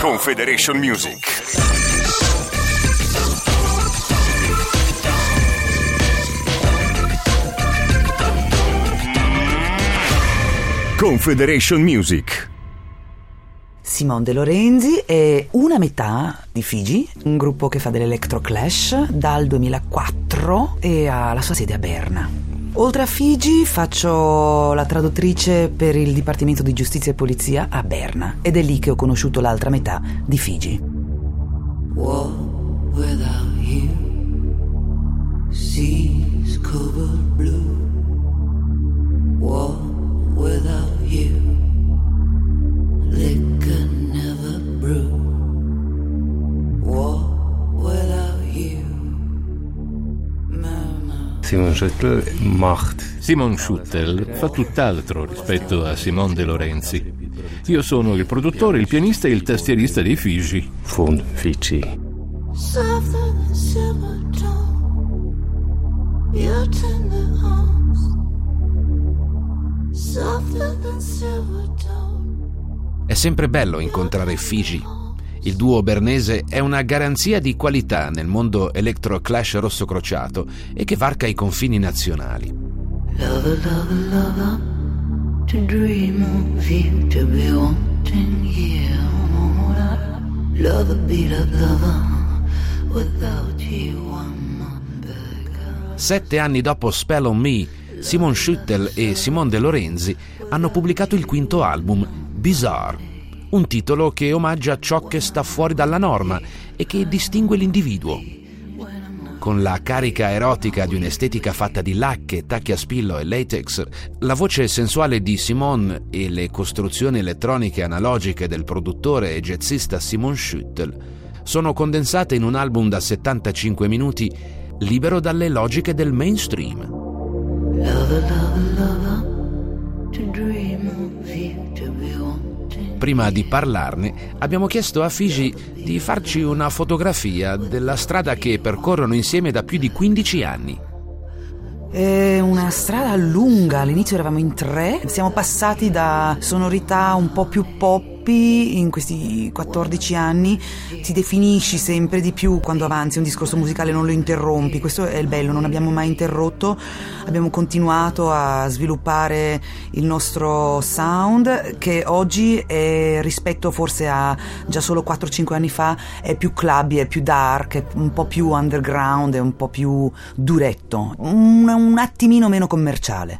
Confederation Music. Confederation Music. Simone De Lorenzi è una metà di Figi, un gruppo che fa dell'electro clash dal 2004 e ha la sua sede a Berna. Oltre a Figi faccio la traduttrice per il Dipartimento di Giustizia e Polizia a Berna ed è lì che ho conosciuto l'altra metà di Figi. War without you, seas covered blue. War without you, liquor never brew. War without you, murmur. Simon Schüttel fa tutt'altro rispetto a Simone De Lorenzi. Io sono il produttore, il pianista e il tastierista dei Figi. Von Fiji. Softer than silver tone, your tender arms. Softer than silver tone. È sempre bello incontrare Figi. Il duo bernese è una garanzia di qualità nel mondo electro clash rosso crociato e che varca i confini nazionali. Lover, lover, lover, to dream of you, to be wanting you. Lover, beat up lover, without you I'm a beggar. 7 anni dopo Spell on Me, Simon Schüttel e Simone De Lorenzi hanno pubblicato il quinto album, Bizarre, un titolo che omaggia ciò che sta fuori dalla norma e che distingue l'individuo. Con la carica erotica di un'estetica fatta di lacche, tacchi a spillo e latex, la voce sensuale di Simone e le costruzioni elettroniche analogiche del produttore e jazzista Simon Schüttel sono condensate in un album da 75 minuti libero dalle logiche del mainstream. Lover, lover, lover, to dream of you, to be wanting. Prima di parlarne, abbiamo chiesto a Figi di farci una fotografia della strada che percorrono insieme da più di 15 anni. È una strada lunga, all'inizio eravamo in 3, siamo passati da sonorità un po' più poppy in questi 14 anni, ti definisci sempre di più quando avanzi un discorso musicale, non lo interrompi, questo è il bello, non abbiamo mai interrotto, abbiamo continuato a sviluppare il nostro sound che oggi è, rispetto forse a già solo 4-5 anni fa, è più clubby, è più dark, è un po' più underground, è un po' più duretto, un attimino meno commerciale.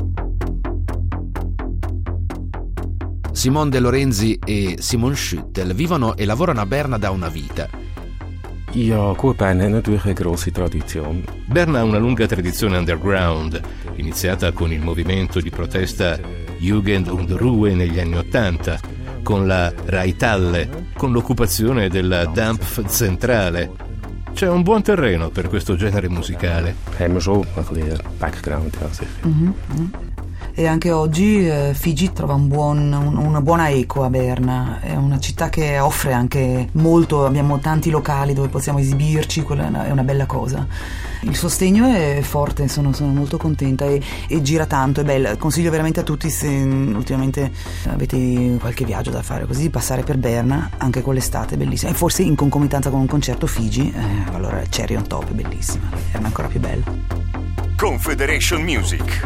Simone De Lorenzi e Simon Schüttel vivono e lavorano a Berna da una vita. Ja, gut, Bern hat natürlich eine grosse Tradition. Berna ha una lunga tradizione underground, iniziata con il movimento di protesta Jugend und Ruhe negli anni '80, con la Reitalle, con l'occupazione della Dampfzentrale. C'è un buon terreno per questo genere musicale. Haben wir schon ein bisschen Background, ja, sicher. E anche oggi Figi trova una buona eco a Berna, è una città che offre anche molto, abbiamo tanti locali dove possiamo esibirci, quella è una bella cosa. Il sostegno è forte, sono molto contenta e gira tanto, è bella, consiglio veramente a tutti, se ultimamente avete qualche viaggio da fare così, di passare per Berna anche con l'estate, è bellissima, e forse in concomitanza con un concerto Figi, allora cherry on top, è bellissima, è ancora più bella. Confederation Music.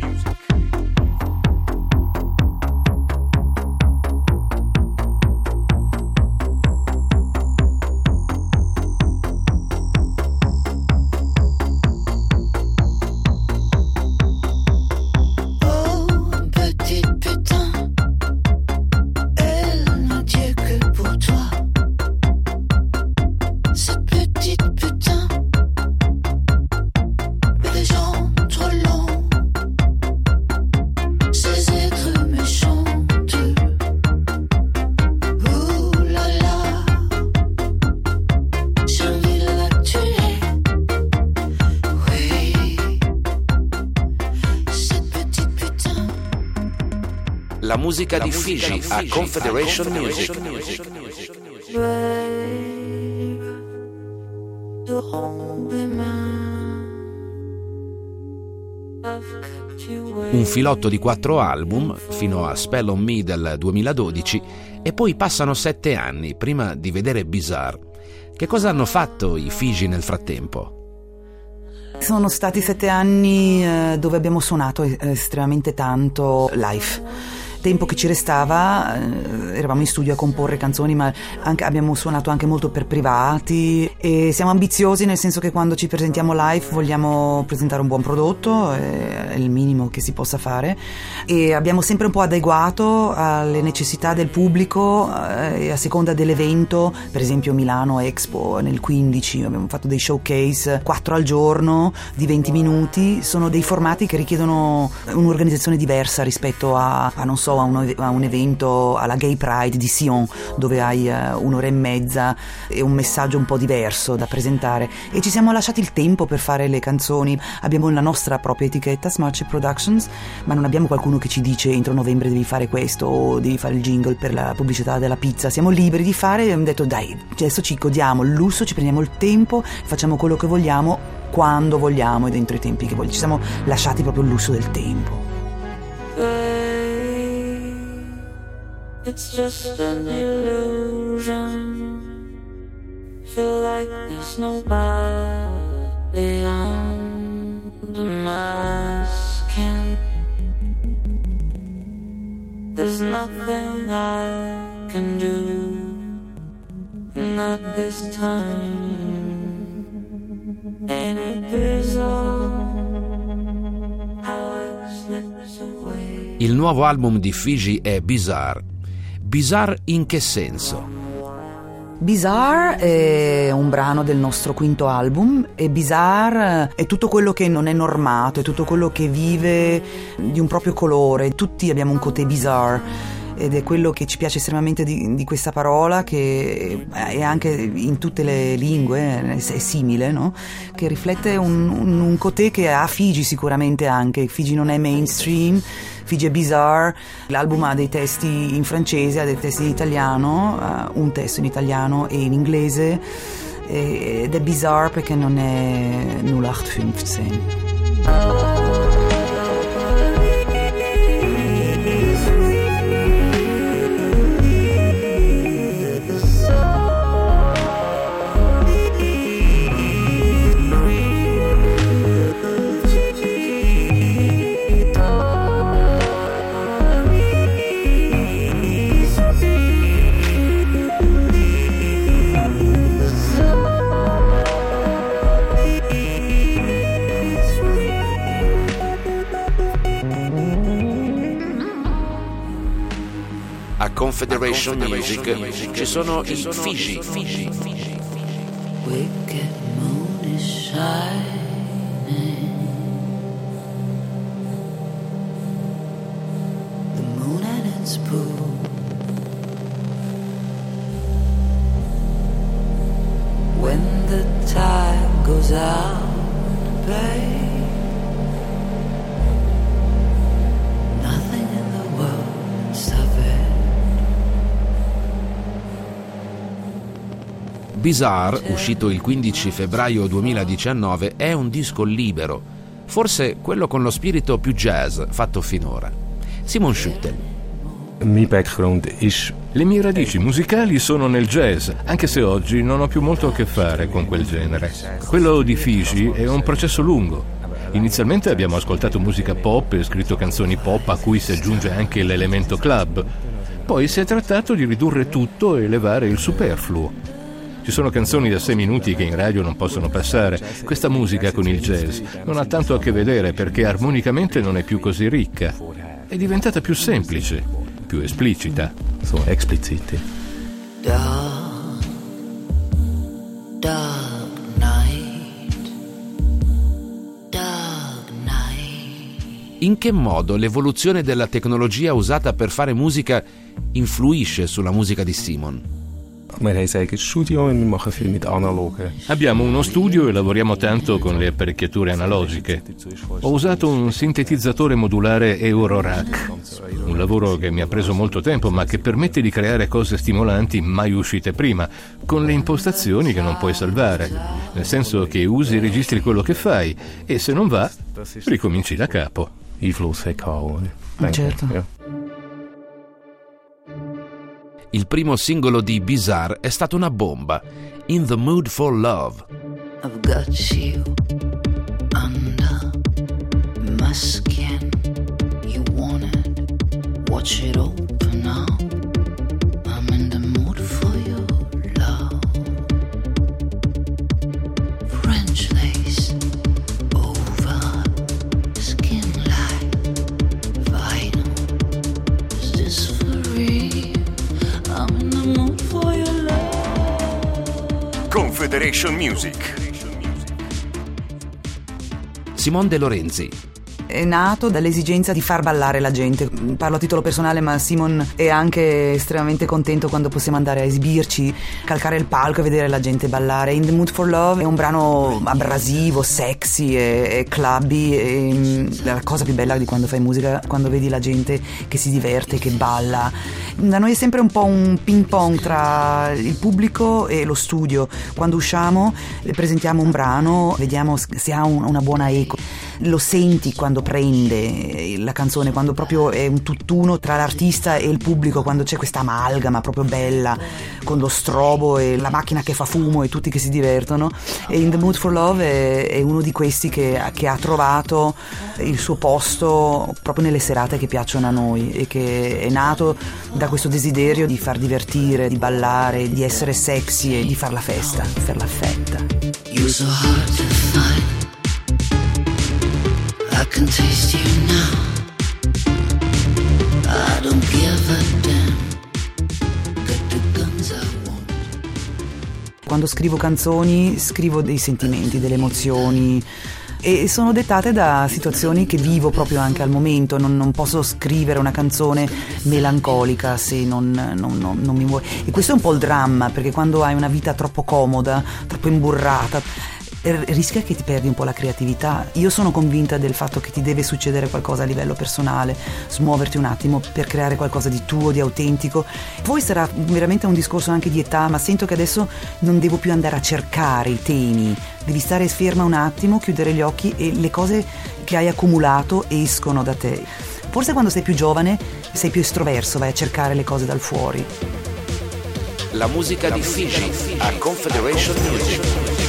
La musica di Figi a Confederation Music. Un filotto di 4 album, fino a Spell on Me del 2012, E poi passano 7 anni prima di vedere Bizarre. Che cosa hanno fatto i Fiji nel frattempo? Sono stati 7 anni dove abbiamo suonato estremamente tanto live. Tempo che ci restava, eravamo in studio a comporre canzoni, ma abbiamo suonato anche molto per privati e siamo ambiziosi, nel senso che quando ci presentiamo live vogliamo presentare un buon prodotto, è il minimo che si possa fare, e abbiamo sempre un po' adeguato alle necessità del pubblico e a seconda dell'evento. Per esempio Milano Expo nel 15 abbiamo fatto dei showcase 4 al giorno di 20 minuti. Sono dei formati che richiedono un'organizzazione diversa rispetto a non so, a un evento alla Gay Pride di Sion, dove hai 1 ora e mezza e un messaggio un po' diverso da presentare, e ci siamo lasciati il tempo per fare le canzoni. Abbiamo la nostra propria etichetta, Smartship Productions, ma non abbiamo qualcuno che ci dice entro novembre devi fare questo o devi fare il jingle per la pubblicità della pizza. Siamo liberi di fare, e abbiamo detto dai, adesso ci godiamo il lusso, ci prendiamo il tempo, facciamo quello che vogliamo quando vogliamo e dentro i tempi che vogliamo. Ci siamo lasciati proprio il lusso del tempo. It's just an illusion. Feel like there's nobody under my skin. There's nothing I can do, not this time. Ain't it bizarre how it slips away? Il nuovo album di Fiji è Bizarre. Bizarre in che senso? Bizarre è un brano del nostro quinto album, e Bizarre è tutto quello che non è normato, è tutto quello che vive di un proprio colore. Tutti abbiamo un côté bizarre, ed è quello che ci piace estremamente di questa parola, che è anche in tutte le lingue, è simile, no? Che riflette un côté che ha Fiji sicuramente anche. Fiji non è mainstream, Fiji è bizarre. L'album ha dei testi in francese, ha dei testi in italiano, un testo in italiano e in inglese, ed è bizarre perché non è 0815. Confederation Music ci sono i Fiji. Wicked moon is shining. The moon and its pool. When the tide goes out, babe, nothing in the world stops it. Bizarre, uscito il 15 febbraio 2019, è un disco libero, forse quello con lo spirito più jazz fatto finora. Simon Schüttel. Le mie radici musicali sono nel jazz, anche se oggi non ho più molto a che fare con quel genere. Quello di Fiji è un processo lungo. Inizialmente abbiamo ascoltato musica pop e scritto canzoni pop a cui si aggiunge anche l'elemento club. Poi si è trattato di ridurre tutto e levare il superfluo. Ci sono canzoni da 6 minuti che in radio non possono passare. Questa musica con il jazz non ha tanto a che vedere perché armonicamente non è più così ricca. È diventata più semplice, più esplicita. So esplicite. Dark, dark night, dark night. In che modo l'evoluzione della tecnologia usata per fare musica influisce sulla musica di Simon? Abbiamo uno studio e lavoriamo tanto con le apparecchiature analogiche. Ho usato un sintetizzatore modulare Eurorack, un lavoro che mi ha preso molto tempo ma che permette di creare cose stimolanti mai uscite prima, con le impostazioni che non puoi salvare, nel senso che usi e registri quello che fai e se non va, ricominci da capo. Certo. Il primo singolo di Bizarre è stato una bomba, In the Mood for Love. I've got you under my skin. You want it, watch it open up. I'm in the mood for your love. French lace over skin like vinyl. Is this for real? I'm in the mood for your love. Confederation Music. Simone De Lorenzi. È nato dall'esigenza di far ballare la gente. Parlo a titolo personale, ma Simon è anche estremamente contento quando possiamo andare a esibirci, calcare il palco e vedere la gente ballare. In the Mood for Love è un brano abrasivo, sexy e clubby, e la cosa più bella di quando fai musica, quando vedi la gente che si diverte, che balla. Da noi è sempre un po' un ping pong tra il pubblico e lo studio. Quando usciamo presentiamo un brano, vediamo se ha una buona eco. Lo senti quando prende la canzone, quando proprio è un tutt'uno tra l'artista e il pubblico, quando c'è questa amalgama proprio bella con lo strobo e la macchina che fa fumo e tutti che si divertono. E In the Mood for Love è uno di questi che ha trovato il suo posto proprio nelle serate che piacciono a noi, e che è nato da questo desiderio di far divertire, di ballare, di essere sexy e di far la festa, far la fetta. You're so hard to find. I can taste you now. I don't give a damn. Got the guns I want. Quando scrivo canzoni scrivo dei sentimenti, delle emozioni, e sono dettate da situazioni che vivo proprio anche al momento. Non posso scrivere una canzone melancolica se non mi muove. E questo è un po' il dramma, perché quando hai una vita troppo comoda, troppo imburrata, rischia che ti perdi un po' la creatività. Io sono convinta del fatto che ti deve succedere qualcosa a livello personale, smuoverti un attimo per creare qualcosa di tuo, di autentico. Poi sarà veramente un discorso anche di età, ma sento che adesso non devo più andare a cercare i temi. Devi stare ferma un attimo, chiudere gli occhi e le cose che hai accumulato escono da te. Forse quando sei più giovane sei più estroverso, vai a cercare le cose dal fuori. La musica di Fiji a Confederation Music.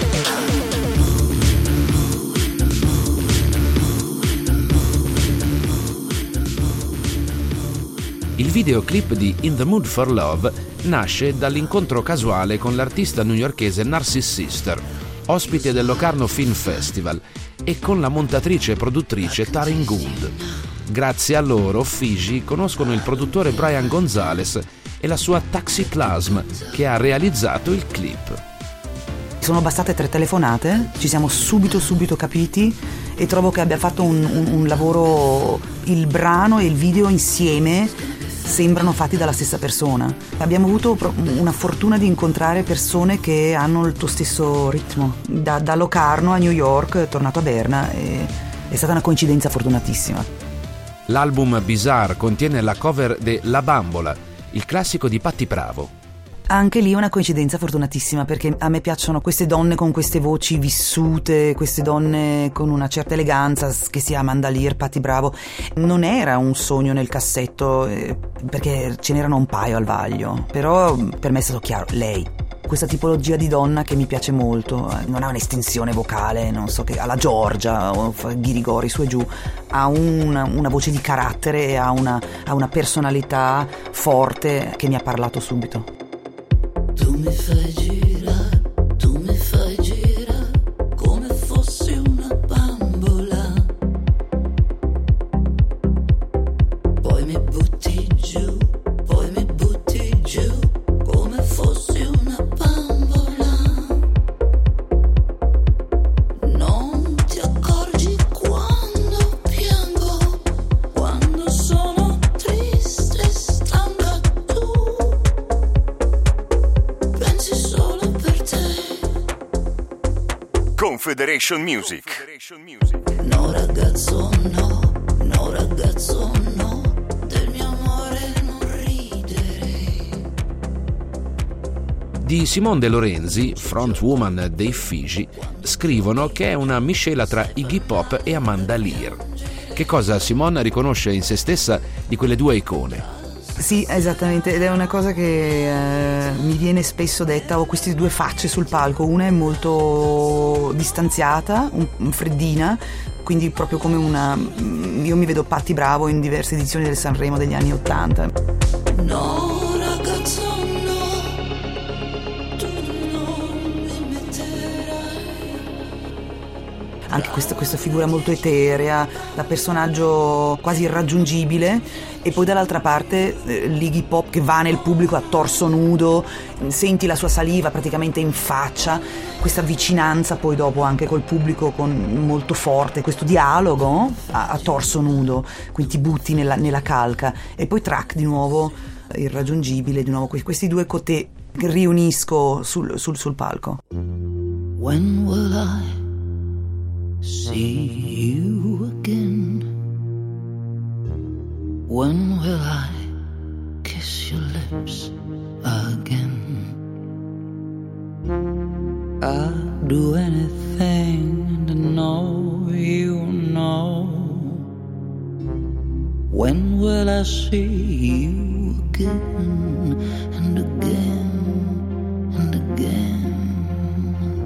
Il videoclip di In the Mood for Love nasce dall'incontro casuale con l'artista newyorkese Narcisse Sister, ospite del Locarno Film Festival, e con la montatrice e produttrice Taryn Gould. Grazie a loro, Fiji conoscono il produttore Brian Gonzalez e la sua Taxi Plasm, che ha realizzato il clip. Sono bastate 3 telefonate, ci siamo subito capiti, e trovo che abbia fatto un lavoro. Il brano e il video insieme sembrano fatti dalla stessa persona. Abbiamo avuto una fortuna di incontrare persone che hanno il tuo stesso ritmo. Da Locarno a New York, tornato a Berna, è stata una coincidenza fortunatissima. L'album Bizarre contiene la cover de La Bambola, il classico di Patti Bravo. Anche lì è una coincidenza fortunatissima, perché a me piacciono queste donne con queste voci vissute, queste donne con una certa eleganza, che sia Amanda Lear, Patti Bravo. Non era un sogno nel cassetto, perché ce n'erano un paio al vaglio, però per me è stato chiaro, lei. Questa tipologia di donna che mi piace molto, non ha un'estensione vocale, non so, che alla Giorgia o Ghirigori su e giù, ha una voce di carattere e ha una personalità forte che mi ha parlato subito. Tu mi fai girare come fossi una bambola, poi mi butti giù come fossi una bambola. Non ti accorgi quando piango, quando sono triste e stanca, tu pensi solo per te. Confederation Music. No ragazzo no, del mio amore non ridere. Di Simone De Lorenzi, frontwoman dei Fiji, scrivono che è una miscela tra Iggy Pop e Amanda Lear. Che cosa Simone riconosce in se stessa di quelle due icone? Sì, esattamente, ed è una cosa che mi viene spesso detta. Ho queste due facce sul palco, una è molto distanziata, freddina, quindi proprio come io mi vedo Patti Bravo in diverse edizioni del Sanremo degli anni '80. No, ragazzo, no, tu non mi metterai. Anche questa figura molto eterea, da personaggio quasi irraggiungibile, e poi dall'altra parte l'Iggy Pop che va nel pubblico a torso nudo, senti la sua saliva praticamente in faccia, questa vicinanza poi dopo anche col pubblico molto forte, questo dialogo a torso nudo, quindi ti butti nella calca, e poi Track di nuovo irraggiungibile, di nuovo questi due cotè che riunisco sul palco. When will I see you again? When will I kiss your lips again? I'd do anything to know you know. When will I see you again and again and again and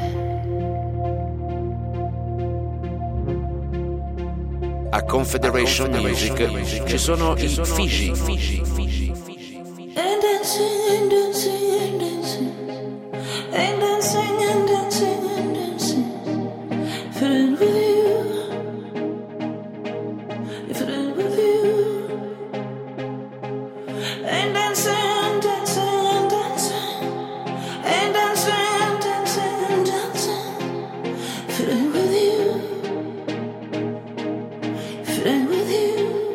again? A Confederation Music ci sono i Fiji. And dancing and dancing and dancing and dancing and dancing and dancing, feeling with you, feeling with you, and dancing and dancing and dancing and dancing and dancing and dancing, feeling with you, feeling with you.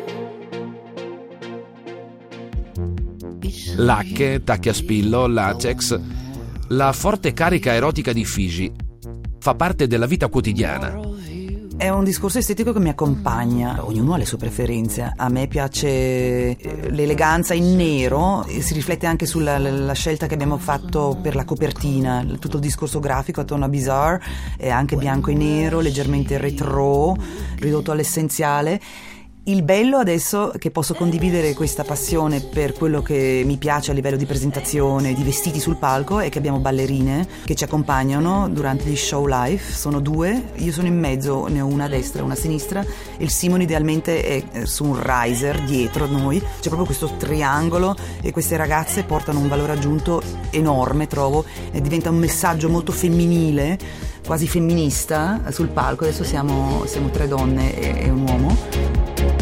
Lacche, tacchi a spillo, latex. La forte carica erotica di Fiji fa parte della vita quotidiana. È un discorso estetico che mi accompagna, ognuno ha le sue preferenze. A me piace l'eleganza in nero, e si riflette anche sulla scelta che abbiamo fatto per la copertina. Tutto il discorso grafico attorno a Bizarre è anche bianco e nero, leggermente retro, ridotto all'essenziale. Il bello adesso è che posso condividere questa passione per quello che mi piace a livello di presentazione, di vestiti sul palco, è che abbiamo ballerine che ci accompagnano durante gli show live. Sono due, io sono in mezzo, ne ho una a destra e una a sinistra, e il Simon idealmente è su un riser dietro noi. C'è proprio questo triangolo e queste ragazze portano un valore aggiunto enorme, trovo, e diventa un messaggio molto femminile, quasi femminista sul palco. Adesso siamo tre donne e un uomo.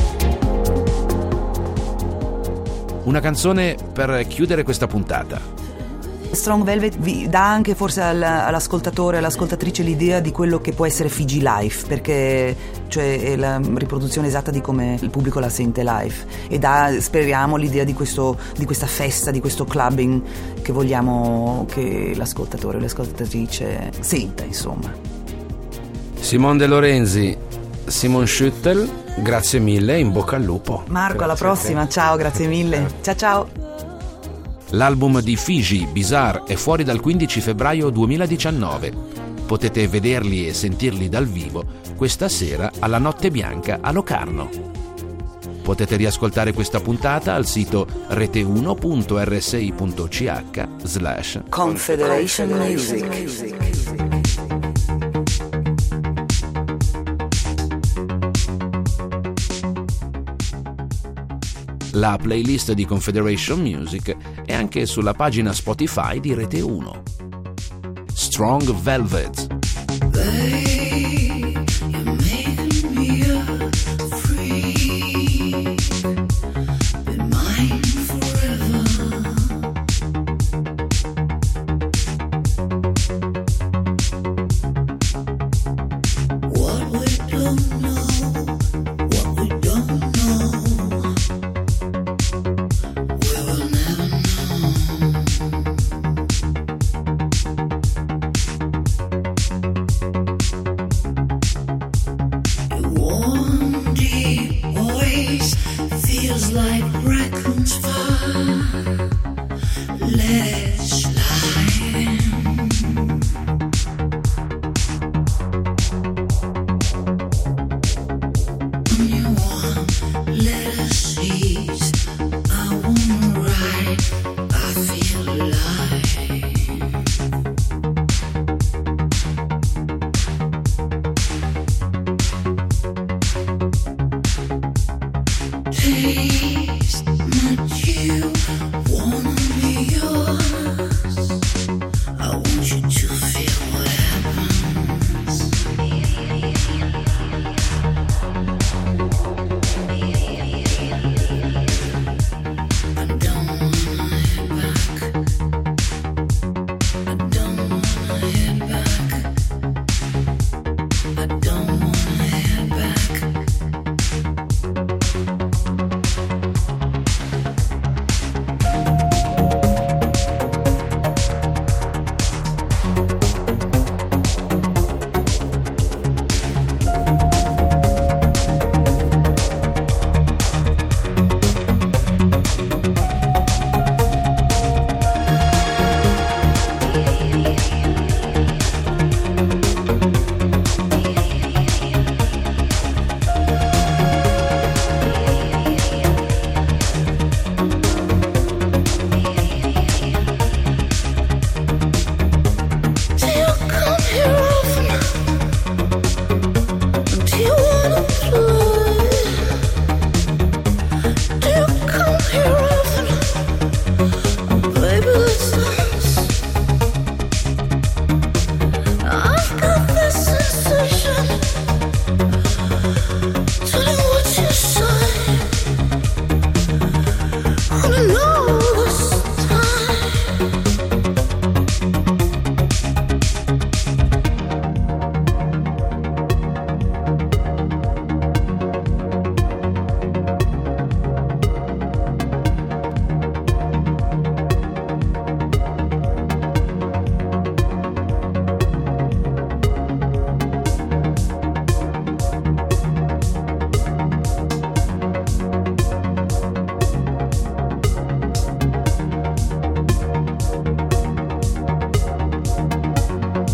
Una canzone per chiudere questa puntata. Strong Velvet vi dà anche forse all'ascoltatore, all'ascoltatrice l'idea di quello che può essere Fiji live, perché cioè è la riproduzione esatta di come il pubblico la sente live, e dà, speriamo, l'idea di questa festa, di questo clubbing che vogliamo che l'ascoltatore o l'ascoltatrice senta, insomma. Simone De Lorenzi, Simon Schüttel, grazie mille, in bocca al lupo. Marco, alla prossima, ciao, grazie mille. Ciao. L'album di Fiji, Bizarre, è fuori dal 15 febbraio 2019. Potete vederli e sentirli dal vivo questa sera alla Notte Bianca a Locarno. Potete riascoltare questa puntata al sito rete1.rsi.ch/Confederation Music. La playlist di Confederation Music è anche sulla pagina Spotify di Rete 1. Strong Velvet. Let us seize our taste much you wanna be yours. I want you to feel what happens. I don't wanna head back. I don't wanna head back. I don't wanna head back.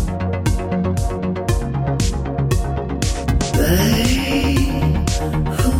They who